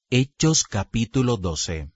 Hechos capítulo 12.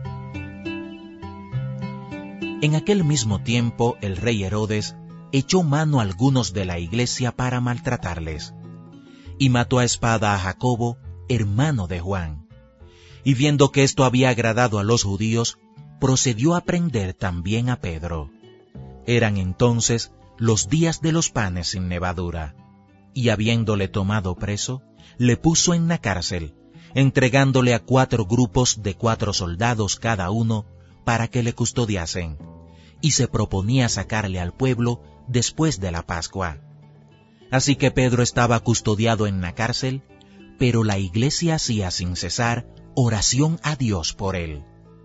En aquel mismo tiempo el rey Herodes echó mano a algunos de la iglesia para maltratarles, y mató a espada a Jacobo, hermano de Juan. Y viendo que esto había agradado a los judíos, procedió a prender también a Pedro. Eran entonces los días de los panes sin levadura, y habiéndole tomado preso, le puso en la cárcel, entregándole a 4 grupos de 4 soldados cada uno para que le custodiasen, y se proponía sacarle al pueblo después de la Pascua. Así que Pedro estaba custodiado en la cárcel, pero la iglesia hacía sin cesar oración a Dios por él.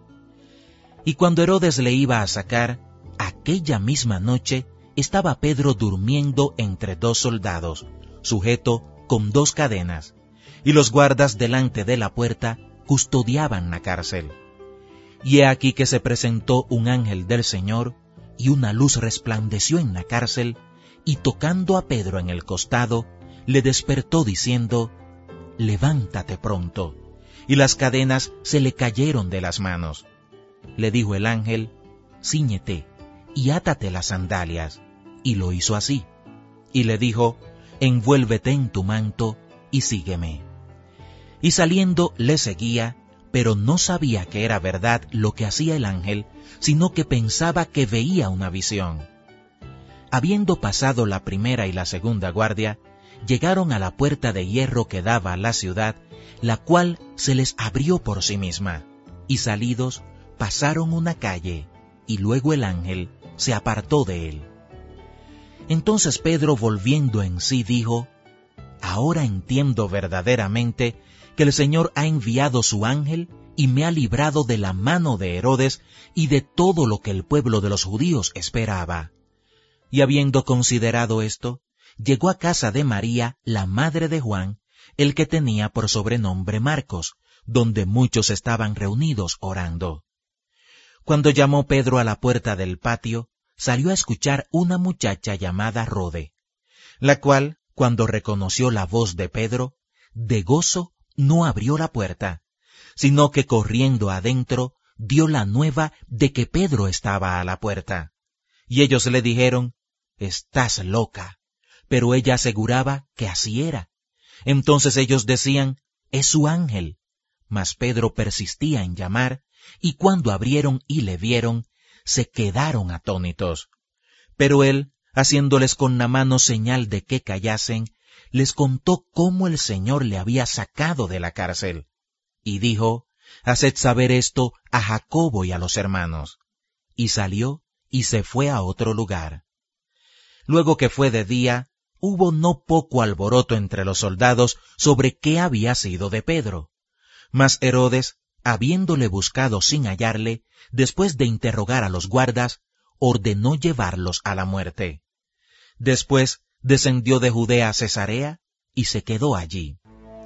Y cuando Herodes le iba a sacar, aquella misma noche estaba Pedro durmiendo entre 2 soldados, sujeto con 2 cadenas, y los guardas delante de la puerta custodiaban la cárcel. Y he aquí que se presentó un ángel del Señor, y una luz resplandeció en la cárcel, y tocando a Pedro en el costado, le despertó diciendo: «Levántate pronto». Y las cadenas se le cayeron de las manos. Le dijo el ángel: «Cíñete y átate las sandalias». Y lo hizo así. Y le dijo: «Envuélvete en tu manto y sígueme». Y saliendo le seguía, pero no sabía que era verdad lo que hacía el ángel, sino que pensaba que veía una visión. Habiendo pasado la primera y la segunda guardia, llegaron a la puerta de hierro que daba a la ciudad, la cual se les abrió por sí misma, y salidos pasaron una calle, y luego el ángel se apartó de él. Entonces Pedro, volviendo en sí, dijo: «Ahora entiendo verdaderamente que el Señor ha enviado su ángel y me ha librado de la mano de Herodes y de todo lo que el pueblo de los judíos esperaba». Y habiendo considerado esto, llegó a casa de María, la madre de Juan, el que tenía por sobrenombre Marcos, donde muchos estaban reunidos orando. Cuando llamó Pedro a la puerta del patio, salió a escuchar una muchacha llamada Rode, la cual, cuando reconoció la voz de Pedro, de gozo no abrió la puerta, sino que corriendo adentro dio la nueva de que Pedro estaba a la puerta. Y ellos le dijeron: «Estás loca». Pero ella aseguraba que así era. Entonces ellos decían: «Es su ángel». Mas Pedro persistía en llamar, y cuando abrieron y le vieron, se quedaron atónitos. Pero él, haciéndoles con la mano señal de que callasen, les contó cómo el Señor le había sacado de la cárcel. Y dijo: «Haced saber esto a Jacobo y a los hermanos». Y salió y se fue a otro lugar. Luego que fue de día, hubo no poco alboroto entre los soldados sobre qué había sido de Pedro. Mas Herodes, habiéndole buscado sin hallarle, después de interrogar a los guardas, ordenó llevarlos a la muerte. Después descendió de Judea a Cesarea y se quedó allí.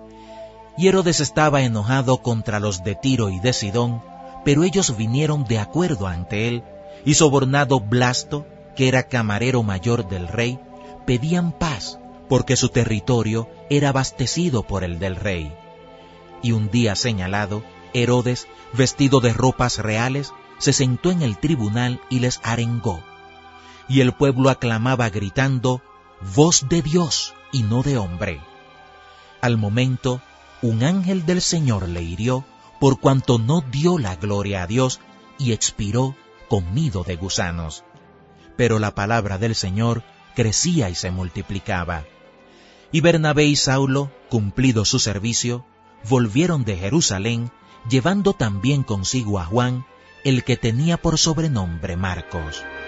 Y Herodes estaba enojado contra los de Tiro y de Sidón, pero ellos vinieron de acuerdo ante él, y sobornado Blasto, que era camarero mayor del rey, pedían paz, porque su territorio era abastecido por el del rey. Y un día señalado, Herodes, vestido de ropas reales, se sentó en el tribunal y les arengó. Y el pueblo aclamaba gritando: «Voz de Dios y no de hombre». Al momento, un ángel del Señor le hirió, por cuanto no dio la gloria a Dios, y expiró comido de gusanos. Pero la palabra del Señor crecía y se multiplicaba. Y Bernabé y Saulo, cumplido su servicio, volvieron de Jerusalén, llevando también consigo a Juan, el que tenía por sobrenombre Marcos.